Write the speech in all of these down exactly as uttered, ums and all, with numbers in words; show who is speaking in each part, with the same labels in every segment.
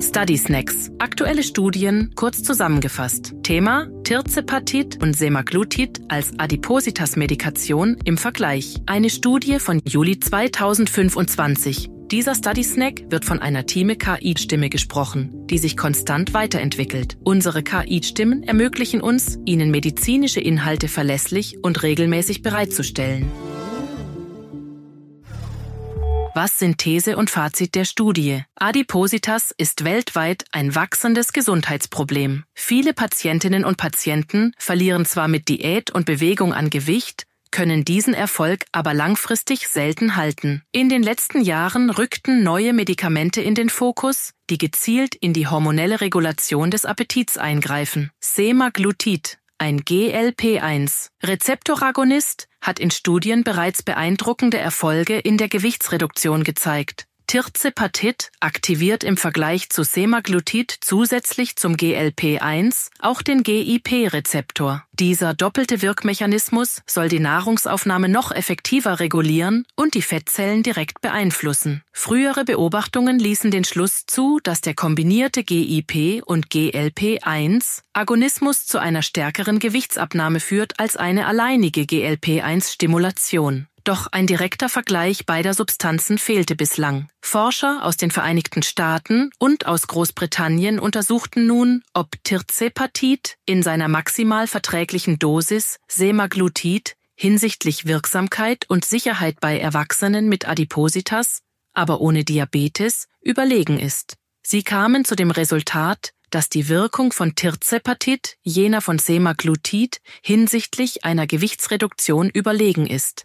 Speaker 1: Study Snacks. Aktuelle Studien kurz zusammengefasst. Thema: Tirzepatit und Semaglutid als Adipositas-Medikation im Vergleich. Eine Studie von Juli zweitausendfünfundzwanzig. Dieser Study Snack wird von einer Thieme-K I-Stimme gesprochen, die sich konstant weiterentwickelt. Unsere K I-Stimmen ermöglichen uns, Ihnen medizinische Inhalte verlässlich und regelmäßig bereitzustellen. Was sind These und Fazit der Studie? Adipositas ist weltweit ein wachsendes Gesundheitsproblem. Viele Patientinnen und Patienten verlieren zwar mit Diät und Bewegung an Gewicht, können diesen Erfolg aber langfristig selten halten. In den letzten Jahren rückten neue Medikamente in den Fokus, die gezielt in die hormonelle Regulation des Appetits eingreifen. Semaglutid, ein G L P eins Rezeptoragonist, hat in Studien bereits beeindruckende Erfolge in der Gewichtsreduktion gezeigt. Tirzepatit aktiviert im Vergleich zu Semaglutid zusätzlich zum G L P eins auch den G I P-Rezeptor. Dieser doppelte Wirkmechanismus soll die Nahrungsaufnahme noch effektiver regulieren und die Fettzellen direkt beeinflussen. Frühere Beobachtungen ließen den Schluss zu, dass der kombinierte G I P und G L P eins Agonismus zu einer stärkeren Gewichtsabnahme führt als eine alleinige G L P eins Stimulation. Doch ein direkter Vergleich beider Substanzen fehlte bislang. Forscher aus den Vereinigten Staaten und aus Großbritannien untersuchten nun, ob Tirzepatit in seiner maximal verträglichen Dosis Semaglutid hinsichtlich Wirksamkeit und Sicherheit bei Erwachsenen mit Adipositas, aber ohne Diabetes, überlegen ist. Sie kamen zu dem Resultat, dass die Wirkung von Tirzepatit jener von Semaglutid hinsichtlich einer Gewichtsreduktion überlegen ist.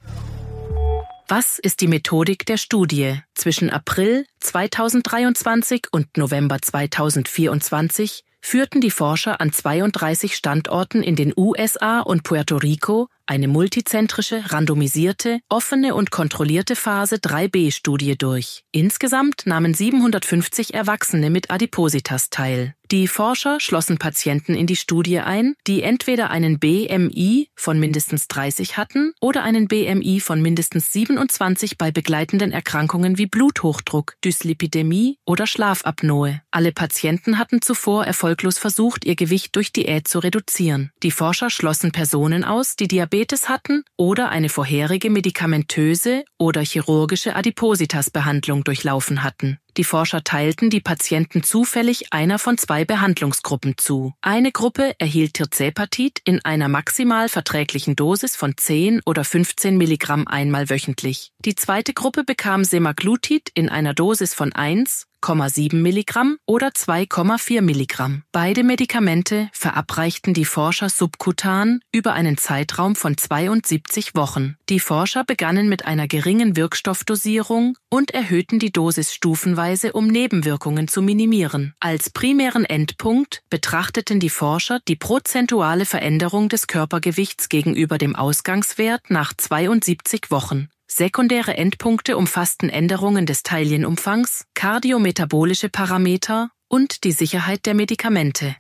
Speaker 1: Was ist die Methodik der Studie? Zwischen April zweitausenddreiundzwanzig und November zweitausendvierundzwanzig führten die Forscher an zweiunddreißig Standorten in den U S A und Puerto Rico eine multizentrische, randomisierte, offene und kontrollierte Phase drei b Studie durch. Insgesamt nahmen siebenhundertfünfzig Erwachsene mit Adipositas teil. Die Forscher schlossen Patienten in die Studie ein, die entweder einen B M I von mindestens dreißig hatten oder einen B M I von mindestens siebenundzwanzig bei begleitenden Erkrankungen wie Bluthochdruck, Dyslipidämie oder Schlafapnoe. Alle Patienten hatten zuvor erfolglos versucht, ihr Gewicht durch Diät zu reduzieren. Die Forscher schlossen Personen aus, die Diabetes hatten oder eine vorherige medikamentöse oder chirurgische Adipositas-Behandlung durchlaufen hatten. Die Forscher teilten die Patienten zufällig einer von zwei Behandlungsgruppen zu. Eine Gruppe erhielt Tirzepatit in einer maximal verträglichen Dosis von zehn oder fünfzehn Milligramm einmal wöchentlich. Die zweite Gruppe bekam Semaglutid in einer Dosis von eins Komma sieben Milligramm oder zwei Komma vier Milligramm. Beide Medikamente verabreichten die Forscher subkutan über einen Zeitraum von zweiundsiebzig Wochen. Die Forscher begannen mit einer geringen Wirkstoffdosierung und erhöhten die Dosis stufenweise, um Nebenwirkungen zu minimieren. Als primären Endpunkt betrachteten die Forscher die prozentuale Veränderung des Körpergewichts gegenüber dem Ausgangswert nach zweiundsiebzig Wochen. Sekundäre Endpunkte umfassten Änderungen des Teilchenumfangs, kardiometabolische Parameter und die Sicherheit der Medikamente.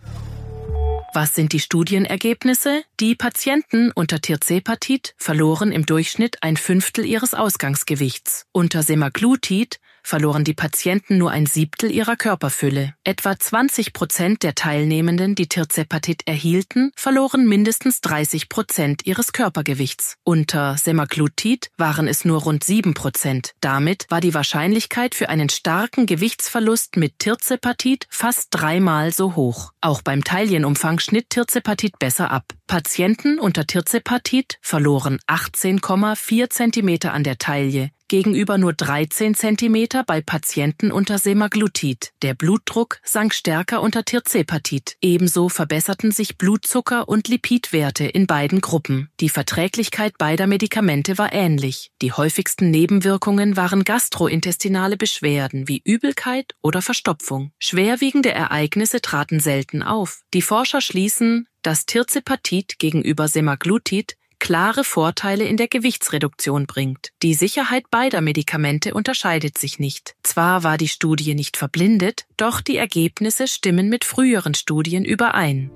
Speaker 1: Was sind die Studienergebnisse? Die Patienten unter Tirzepatit verloren im Durchschnitt ein Fünftel ihres Ausgangsgewichts. Unter Semaglutid verloren die Patienten nur ein Siebtel ihrer Körperfülle. Etwa zwanzig Prozent der Teilnehmenden, die Tirzepatit erhielten, verloren mindestens dreißig Prozent ihres Körpergewichts. Unter Semaglutid waren es nur rund sieben Prozent. Damit war die Wahrscheinlichkeit für einen starken Gewichtsverlust mit Tirzepatit fast dreimal so hoch. Auch beim Teilchenumfang schnitt Tirzepatit besser ab. Patienten unter Tirzepatit verloren achtzehn Komma vier Zentimeter an der Taille, gegenüber nur dreizehn Zentimeter bei Patienten unter Semaglutid. Der Blutdruck sank stärker unter Tirzepatit. Ebenso verbesserten sich Blutzucker- und Lipidwerte in beiden Gruppen. Die Verträglichkeit beider Medikamente war ähnlich. Die häufigsten Nebenwirkungen waren gastrointestinale Beschwerden wie Übelkeit oder Verstopfung. Schwerwiegende Ereignisse traten selten auf. Die Forscher schließen, dass Tirzepatit gegenüber Semaglutid klare Vorteile in der Gewichtsreduktion bringt. Die Sicherheit beider Medikamente unterscheidet sich nicht. Zwar war die Studie nicht verblindet, doch die Ergebnisse stimmen mit früheren Studien überein.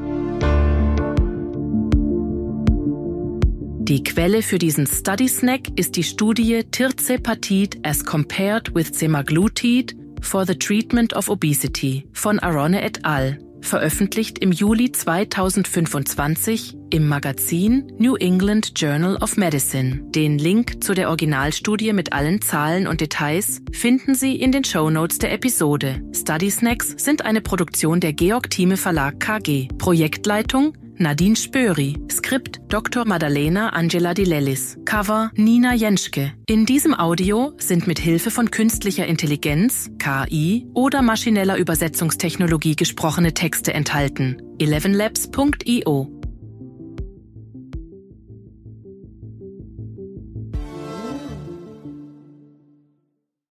Speaker 1: Die Quelle für diesen Study Snack ist die Studie Tirzepatit as compared with Semaglutid for the Treatment of Obesity von Aronne et al., veröffentlicht im Juli zweitausendfünfundzwanzig im Magazin New England Journal of Medicine. Den Link zu der Originalstudie mit allen Zahlen und Details finden Sie in den Shownotes der Episode. Study Snacks sind eine Produktion der Georg Thieme Verlag K G. Projektleitung Nadine Spöri. Skript Doktor Maddalena Angela Di Lellis. Cover Nina Jenschke. In diesem Audio sind mit Hilfe von künstlicher Intelligenz, K I oder maschineller Übersetzungstechnologie gesprochene Texte enthalten. eleven labs punkt io